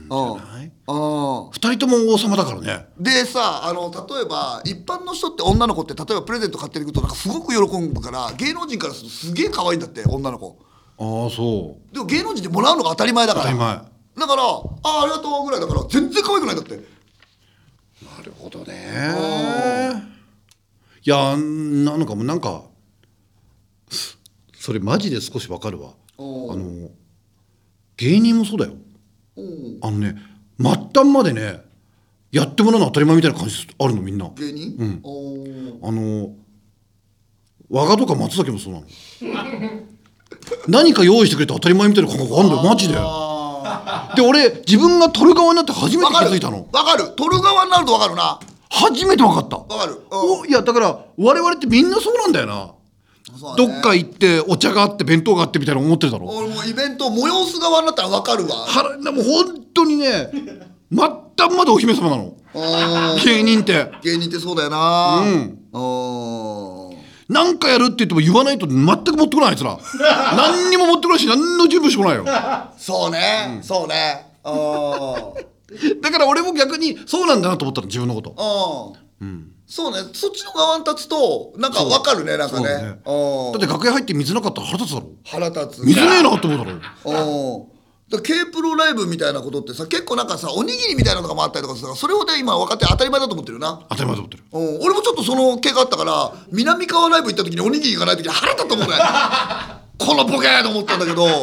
Speaker 2: 2人とも王様だからね。
Speaker 1: でさ例えば一般の人って女の子って例えばプレゼント買ってくるとなんかすごく喜ぶから芸能人からするとすげえ可愛いんだって女の子。
Speaker 2: そう
Speaker 1: でも芸能人でもらうのが当たり前だから。
Speaker 2: 当たり前
Speaker 1: だからありがとうぐらいだから全然可愛くないんだって。
Speaker 2: なるほどね。いやなのかもなんかそれマジで少しわかるわ。芸人もそうだよ。末端までねやってもらうの当たり前みたいな感じあるのみんな。
Speaker 1: 芸人？
Speaker 2: 和賀とか松崎もそうなの。何か用意してくれて当たり前みたいな感覚あるんだよマジで。で俺自分が撮る側になって初めて気づいたの。
Speaker 1: わかる撮る側になるとわかるな。
Speaker 2: 初めて分かった。
Speaker 1: わかる。
Speaker 2: いやだから我々ってみんなそうなんだよな。どっか行ってお茶があって弁当があってみたいな思ってるだろ。
Speaker 1: 俺もうイベント催す側になったら分かるわ。
Speaker 2: もう本当にね末端までお姫様なの芸人って。
Speaker 1: 芸人ってそうだよな。
Speaker 2: なんかやるって言っても言わないと全く持ってこないあいつら。何にも持ってこないし何の準備してこないよ。
Speaker 1: そうね、そうね。
Speaker 2: だから俺も逆にそうなんだなと思ったの自分のこと。
Speaker 1: そうね、そっちの側に立つとなんか分かるね。なんかね。だ
Speaker 2: って楽屋入って水なかったら腹立つだろ。
Speaker 1: 腹立つ。
Speaker 2: 水ねえなって思うだろ。
Speaker 1: K プロライブみたいなことってさ結構なんかさおにぎりみたいなのがもあったりとかさそれをね今分かって当たり前だと思ってるな。
Speaker 2: 当たり前だと思ってる。
Speaker 1: 俺もちょっとその系があったから南川ライブ行った時におにぎりがない時に腹立ったもんね。このボケーと思ったんだけど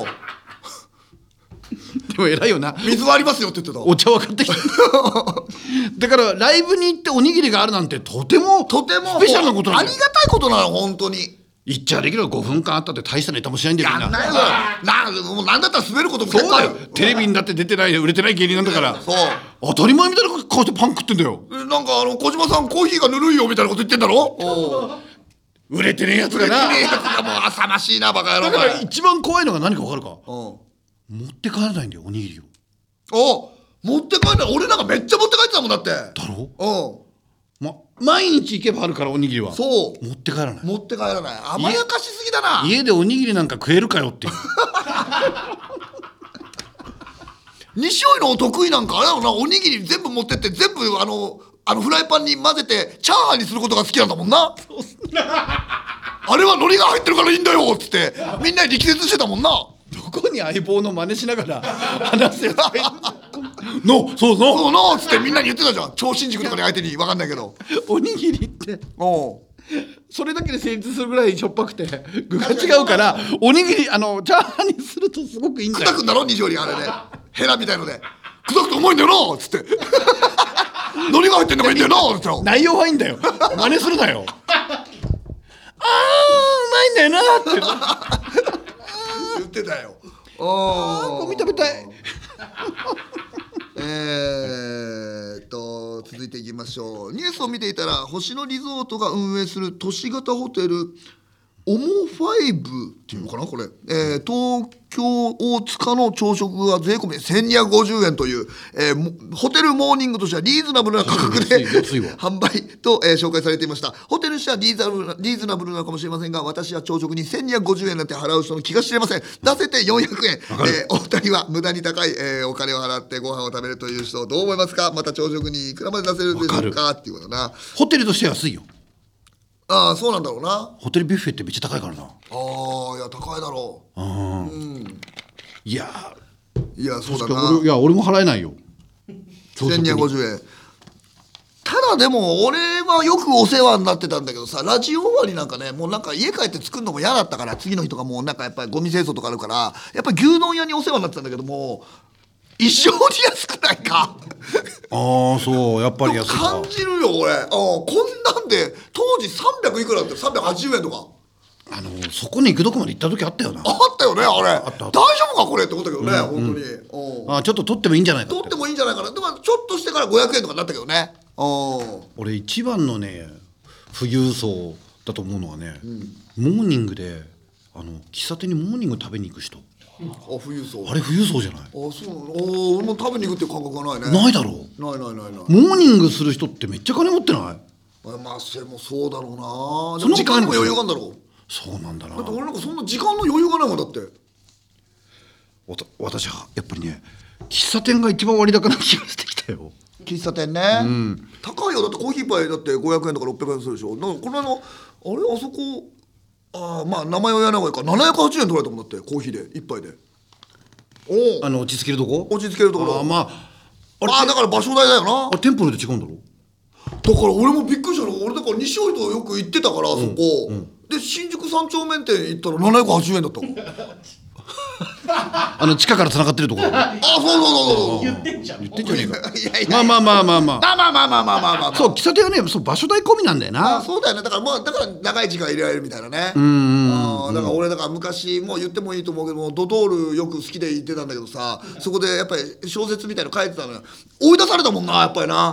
Speaker 2: でも偉いよな。
Speaker 1: 水はありますよって言ってた。
Speaker 2: お茶分かってきた。だからライブに行っておにぎりがあるなんてとてもスペシャルなことなんだよ。
Speaker 1: ありがたいことなの本当に。
Speaker 2: 言っちゃできる5分間あったって大したネタもしないんだよみんな。
Speaker 1: やんないよ。もう何だったら滑ることも
Speaker 2: そうだよ。テレビにだって出てない売れてない芸人なんだから。そう当たり前みたいな顔してパン食ってんだよ。
Speaker 1: なんか小島さんコーヒーがぬるいよみたいなこと言ってんだろ。
Speaker 2: 売れてねえやつがな。
Speaker 1: 売れてねえやつがもう浅ましいなバカ野郎。
Speaker 2: だから一番怖いのが何か分かるか。持って帰らないんだよおにぎりを。
Speaker 1: 持って帰らない。俺なんかめっちゃ持って帰ってたもんだって。
Speaker 2: だろ。 毎日行けばあるから、おにぎりは
Speaker 1: そう
Speaker 2: 持って帰らない。
Speaker 1: 持って帰らない。甘やかしすぎだな。
Speaker 2: 家でおにぎりなんか食えるかよっていう
Speaker 1: 西尾のお得意なんかあれだろうな、おにぎり全部持ってって全部フライパンに混ぜてチャーハンにすることが好きなんだもんな。あれは海苔が入ってるからいいんだよっつってみんなに力説してたもんな。
Speaker 2: どこに相棒の真似しながら話せばいいのそう
Speaker 1: そうなっつってみんなに言ってたじゃん。超新塾とかに相手に分かんないけど
Speaker 2: おにぎりって
Speaker 1: おう
Speaker 2: それだけで成立するぐらいしょっぱくて具が違うから、おにぎりチャーハンにするとすごくいいんだよ。
Speaker 1: 砕くんだろ西尾があれでヘラみたいので砕くと重いんだよなっつって海苔が入ってんのがいいんだよなっつって
Speaker 2: 内容はいいんだよ、真似するなようまいんだよなって
Speaker 1: 言ってたよ。
Speaker 2: ゴミ食べたい
Speaker 1: 続いていきましょう。ニュースを見ていたら星野リゾートが運営する都市型ホテルオモファイブっていうのかなこれ、東京大塚の朝食が税込み1250円という、ホテルモーニングとしてはリーズナブルな価格で販売と、紹介されていました。ホテルとしてはリーズナブルなのかもしれませんが、私は朝食に1250円なんて払う人の気が知れません。出せて400円、お二人は無駄に高い、お金を払ってご飯を食べるという人どう思いますか。また朝食にいくらまで出せるでしょうかっていうことな。
Speaker 2: ホテルとしては安いよ。
Speaker 1: ああそうなんだろうな。
Speaker 2: ホテルビュッフェってめっちゃ高いからな。
Speaker 1: ああいや高いだろう。
Speaker 2: いや
Speaker 1: そうだな。
Speaker 2: いや俺も払えないよ
Speaker 1: 1250円。ただでも俺はよくお世話になってたんだけどさ、ラジオ終わりなんかねもうなんか家帰って作るのも嫌だったから、次の日とかもうなんかやっぱりゴミ清掃とかあるからやっぱり牛丼屋にお世話になってたんだけども異常に安くないか
Speaker 2: そうやっぱり安いか
Speaker 1: 感じるよ俺。こんなんで当時300いくらだって380円とか
Speaker 2: そこに行くとこまで行った時あったよな。
Speaker 1: あったよねあれ。
Speaker 2: った
Speaker 1: 大丈夫かこれって思ったけどね、本当に。
Speaker 2: ちょっと取ってもいいんじゃないかって。
Speaker 1: 取ってもいいんじゃないかな。でもちょっとしてから500円とかになったけどね。
Speaker 2: 俺一番のね富裕層だと思うのはね、モーニングで喫茶店にモーニング食べに行く人。
Speaker 1: 富裕層。
Speaker 2: あれ富裕層じゃない。
Speaker 1: そう俺も食べに行くっていう感覚がないね。
Speaker 2: ないだろう。
Speaker 1: ない。
Speaker 2: モーニングする人ってめっちゃ金持ってない。
Speaker 1: まあそれもそうだろうな。でも時間にも余裕があるんだろう。
Speaker 2: そうなんだな。
Speaker 1: だって俺なんかそんな時間の余裕がないもんだって。
Speaker 2: 私はやっぱりね喫茶店が一番割高な気がしてきたよ。
Speaker 1: 喫茶店ね、高いよ。だってコーヒー杯だって500円とか600円するでしょ。だからこれあそこまあ名前は言わない方がいいか、780円取られたもんだってコーヒーで1杯で。
Speaker 2: 落ち着けるとこ。
Speaker 1: 落ち着けるところ。だから場所代だよな。
Speaker 2: テンプルで違うんだろ。
Speaker 1: だから俺もびっくりしたの。俺だから西尾とよく行ってたからそこ、で新宿三丁目店行ったら780円だったもん
Speaker 2: 地下から繋がってるところ。
Speaker 1: そう
Speaker 3: 言ってんじゃん。
Speaker 2: 言ってんじゃねえか。
Speaker 1: いや
Speaker 2: まあ
Speaker 1: そう
Speaker 2: 喫茶店はね場所代込みなんだよな。
Speaker 1: そうだよね。だから長い時間入れられるみたいなね。だから俺昔もう言ってもいいと思うけども、ドトールよく好きで行ってたんだけどさ、そこでやっぱり小説みたいの書いてたのよ。追い出されたもんなやっぱりな。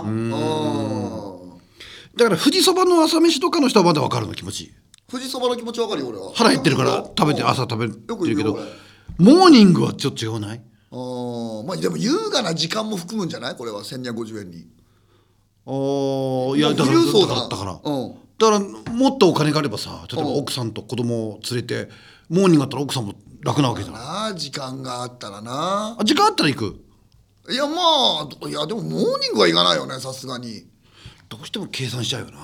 Speaker 2: だから富士そばの朝飯とかの人はまだ分かるの気持ち。
Speaker 1: 富士そばの気持ち分かるよ俺は。
Speaker 2: 腹減ってるから朝食べて
Speaker 1: よく言
Speaker 2: るけど、
Speaker 1: うよ
Speaker 2: モーニングはちょっと違うない。
Speaker 1: まあでも優雅な時間も含むんじゃないこれは1250円に。
Speaker 2: いやだからだからもっとお金があればさ、例えば奥さんと子供を連れてモーニングあったら奥さんも楽なわけじゃない。
Speaker 1: 時間があったらな。
Speaker 2: 時間あったら行く。
Speaker 1: いやでもモーニングは行かないよねさすがに。
Speaker 2: どうしても計算しちゃうよな。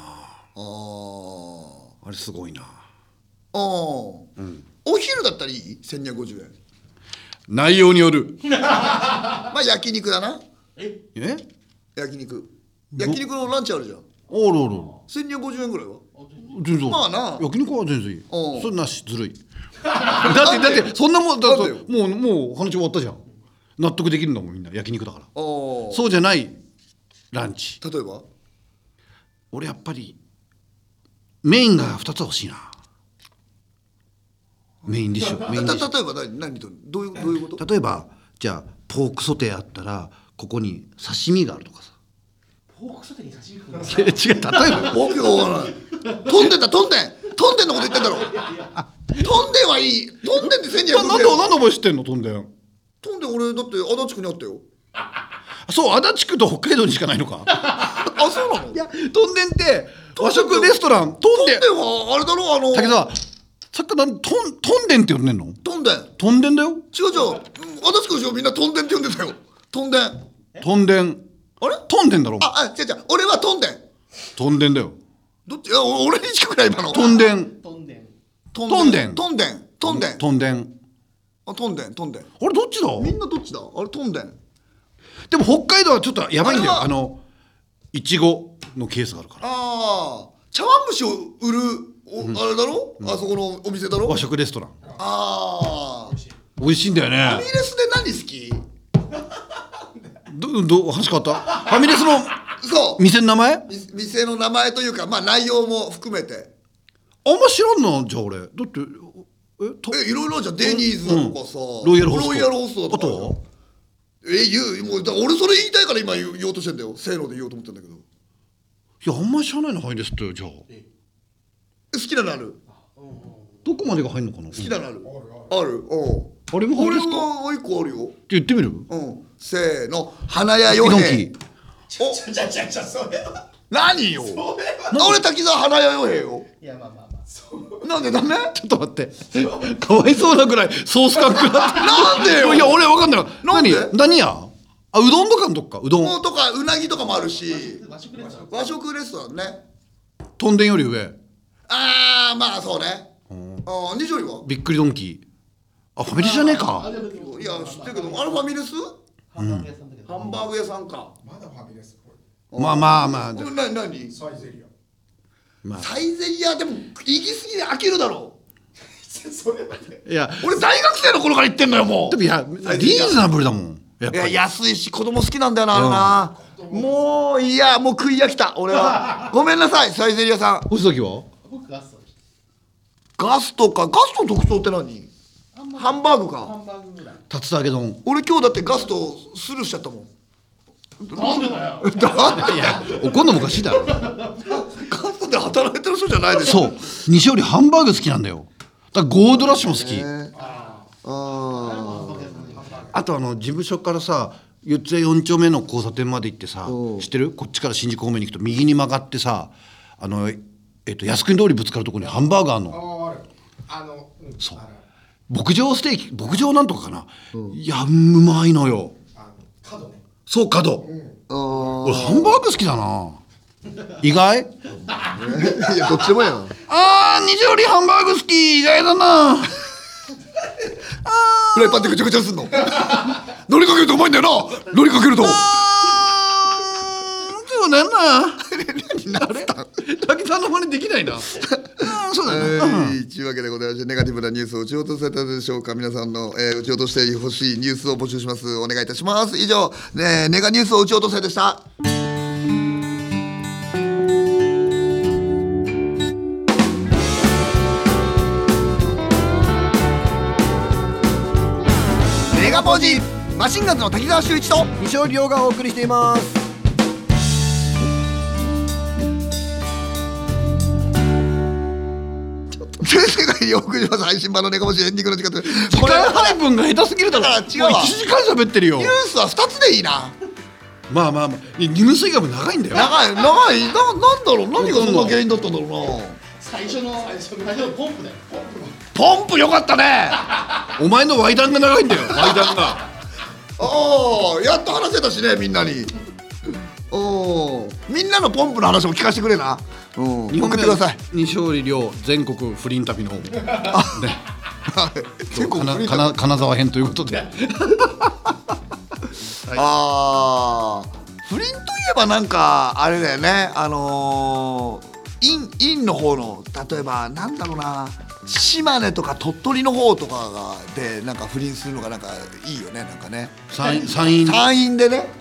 Speaker 2: あれすごいな。
Speaker 1: お昼だったらいい1250円。
Speaker 2: 内容による。
Speaker 1: まあ焼肉だな。焼肉のランチあるじゃん。1250円ぐらいは
Speaker 2: 全然。
Speaker 1: まあな。
Speaker 2: 焼肉は全然いい。そんなしずるい。だってそんなもんだってもう話終わったじゃん。納得できるんだもんみんな焼肉だから。そうじゃないランチ。
Speaker 1: 例えば
Speaker 2: 俺やっぱりメインが2つ欲しいな。メインディッシュ。例
Speaker 1: えば何とどういうこと。
Speaker 2: 例えばじゃあポークソテーあったらここに刺身があるとかさ。
Speaker 3: ポークソテーに刺身が
Speaker 2: 違う例えば
Speaker 1: わけがわからない。トンデンのこと言ってんだろ。トンデンはいい。トンデンって1250円。
Speaker 2: なんでお前知ってんの。トンデン
Speaker 1: 俺だって足立区にあったよ。
Speaker 2: そう足立区と北海道にしかないのか。
Speaker 1: そうそうなの。
Speaker 2: いやトンデンって和食レストラントンデン
Speaker 1: はあれだろ
Speaker 2: だけどささっき何トンデンって呼んでんの？
Speaker 1: トンデン。
Speaker 2: トンデンだよ。
Speaker 1: 違う。私こそみんなトンデンって呼んでたよ。トンデン。
Speaker 2: トンデン
Speaker 1: あれ？
Speaker 2: トンデンだろ。
Speaker 1: 違う。俺はトンデン。
Speaker 2: トンデンだよ。
Speaker 1: どっち？俺に近くない今の。
Speaker 2: トンデン
Speaker 3: トンデン。
Speaker 1: ト
Speaker 2: ンデン
Speaker 1: トンデン。トンデン。
Speaker 2: トンデン
Speaker 1: トンデン。トンデン。
Speaker 2: あれどっちだ？
Speaker 1: みんなどっちだ？あれトンデン。
Speaker 2: でも北海道はちょっとやばいんだよ。
Speaker 1: あれは
Speaker 2: イチゴのケースがあるから。
Speaker 1: 茶碗蒸しを売るあれだろ？あそこのお店だろ？
Speaker 2: 和食レストラン。
Speaker 1: フ
Speaker 2: 美味しいんだよね。
Speaker 1: ァミレスで何好き？
Speaker 2: 話変わった？ファミレスの
Speaker 1: そう
Speaker 2: 店の名前？
Speaker 1: 店の名前というか内容も含めて。
Speaker 2: あんま知らんのじゃあ俺。だって
Speaker 1: いろいろあるじゃん。デニーズとかさ、
Speaker 2: ロイヤルホスト。
Speaker 1: とか。もうだから俺それ言いたいから今言おうとしてんだよ。せーので言おうと思ってんだけど。
Speaker 2: いやあんまり知らないの入んですってじゃあ。
Speaker 1: 好きなのある？
Speaker 2: どこまでが入んのかな。
Speaker 1: 好きなのある？ある。
Speaker 2: あれも入
Speaker 1: 俺
Speaker 2: るんですか？
Speaker 1: は一個あるよ。
Speaker 2: って言ってみる？
Speaker 1: せーの、花屋与兵衛。
Speaker 3: それは。
Speaker 1: 何よ。俺滝沢花屋与兵衛よ。
Speaker 3: いやまあ。
Speaker 1: なんでダメ？
Speaker 2: ちょっと待って。かわいそうなぐらいソース感食らって。
Speaker 1: なんでよ。
Speaker 2: いや俺わかんない。
Speaker 1: なんで？
Speaker 2: 何や？うどんとかのとこか。うどん。
Speaker 1: とかうなぎとかもあるし。和食レストランね。
Speaker 2: トンデンより上。
Speaker 1: まあそうね。西よりは？
Speaker 2: びっくりドンキー。ファミレスじゃねえか。
Speaker 1: いや知ってるけど、あれファミレス？ハンバーグ屋さんか。
Speaker 5: まだファミレスっぽい。
Speaker 2: まあ。
Speaker 1: 何？
Speaker 5: サイゼリア。
Speaker 1: サイゼリアでも行き過ぎで飽きるだろ
Speaker 5: それはね。
Speaker 2: いや
Speaker 1: 俺大学生の頃から言ってんのよもう。
Speaker 2: でもいやリーズナブルだもん。やっぱり
Speaker 1: 安いし子供好きなんだよなあれな。もう食い飽きた俺は。ごめんなさいサイゼリアさん。
Speaker 2: 星崎は？
Speaker 3: 僕ガスト。
Speaker 1: ガストか。ガスト特徴って何？ハンバーグか。
Speaker 3: ハンバーグぐらい。
Speaker 2: 竜田揚げ丼。
Speaker 1: 俺今日だってガストスルーしちゃったもん。
Speaker 3: なんでだよ。
Speaker 2: いや怒んのもおかしいだろ。
Speaker 1: ガストで働いてる人じゃないでしょ。
Speaker 2: そう西織ハンバーグ好きなんだよ。だからゴールドラッシュも好き。あと事務所からさ四谷4丁目の交差点まで行ってさ知ってる？こっちから新宿方面に行くと右に曲がってさ靖国通りぶつかるところにハンバーガーのそう牧場ステーキ牧場なんとかかな。いやうまいのよ。
Speaker 5: 角ね。
Speaker 2: そう角。俺ハンバーグ好きだな。意外？
Speaker 1: いやどっちでもやん。
Speaker 2: 西織ハンバーグ好き意外だな。
Speaker 1: フライパンでぐちゃぐちゃすんの。のりかけるとうまいんだよな。のりかけると。
Speaker 2: そうだよな。あれ？滝さんの真似できないな。そうだよな。
Speaker 1: というわけでございましてネガティブなニュースを撃ち落とせたでしょうか。皆さんの、撃ち落としてほしいニュースを募集します。お願いいたします。以上、ネガニュースを撃ち落とせでした。ネガポジマシンガンズの滝沢秀一と
Speaker 4: 西尾亮がお送りしています。
Speaker 1: 全世界にお送りします配信版のネガポジエンディングの時間です。
Speaker 2: 時間配分が下手すぎるだろ。
Speaker 1: だから違うわ
Speaker 2: もう1時間喋ってるよ。
Speaker 1: ニュースは2つでいいな。
Speaker 2: まあニュース以外も長いんだよ。
Speaker 1: なんだろう。何がそんな原因だったんだろうな。
Speaker 3: 最初のポンプだよ。
Speaker 1: ポンプよかったね。
Speaker 2: お前のワイダンが長いんだよ。ワイダンが。
Speaker 1: やっと話せたしねみんなに。みんなのポンプの話も聞かせてくれな。送ってください。
Speaker 2: 西織亮全国不倫旅の方も。ね。
Speaker 1: 全国不倫
Speaker 2: 金沢編ということで。
Speaker 1: 不倫といえばなんかあれだよね。陰の方の例えばなんだろうな。島根とか鳥取の方とかでなんか不倫するのがなんかいいよねなんかね。
Speaker 2: 山陰
Speaker 1: でね。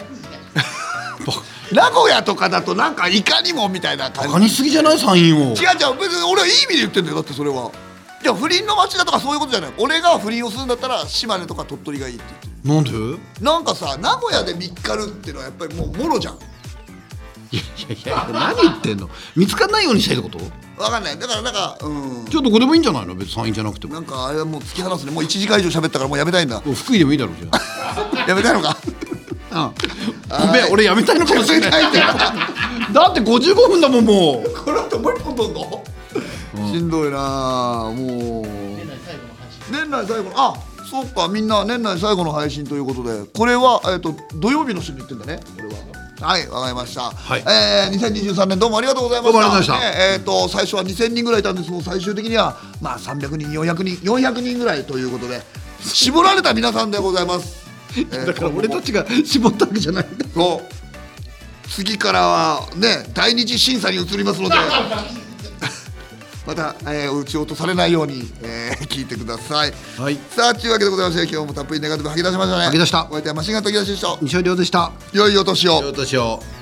Speaker 1: 名古屋とかだとなんかいかにもみたいな感じ。
Speaker 2: バカにしすぎじゃない山陰を。
Speaker 1: 違う別に俺はいい意味で言ってんだよ。だってそれはじゃあ不倫の街だとかそういうことじゃない。俺が不倫をするんだったら島根とか鳥取がいいって言ってる。
Speaker 2: なんで？
Speaker 1: なんかさ名古屋で見っかるっていうのはやっぱりもうもろじゃん。
Speaker 2: いや何言ってんの。見つかんないようにしたいってこと？
Speaker 1: わかんない。だからなんか
Speaker 2: じゃあどこでもいいんじゃないの。別に山陰じゃなくても。
Speaker 1: なんかあれはもう突き放すね。もう1時間以上喋ったからもうやめたいんだ。
Speaker 2: もう福井でもいいだろうじゃあ。
Speaker 1: やめたいのか。
Speaker 2: ごめん俺やめたいのかもしれない。
Speaker 1: やめたいんだよ。
Speaker 2: だって55分だもんもう。
Speaker 1: この後もう一本撮んの、しんどいなもう年内最後のそうか、みんな年内最後の配信ということで、これは、土曜日の週に言ってんだね、これは。はい、わかりました。
Speaker 2: はい
Speaker 1: 2023年どうもありがとうございました。
Speaker 2: どうもありがとうございま
Speaker 1: 最初は2000人ぐらいいたんですけど、最終的にはまあ300人400人ぐらいということで、絞られた皆さんでございます。
Speaker 2: だから俺たちが絞ったわけじゃないんだ。
Speaker 1: そう次からはね、第二次審査に移りますのでまた、うち落とされないように、聞いてください。
Speaker 2: はい。
Speaker 1: さあというわけでございまして、今日もたっぷりネガティブ吐き出しましたね。
Speaker 2: 吐き出した。
Speaker 1: お相手はマシンガント木田師匠。
Speaker 2: 西尾亮でした。
Speaker 1: 良いお年を。
Speaker 2: 良いお年を。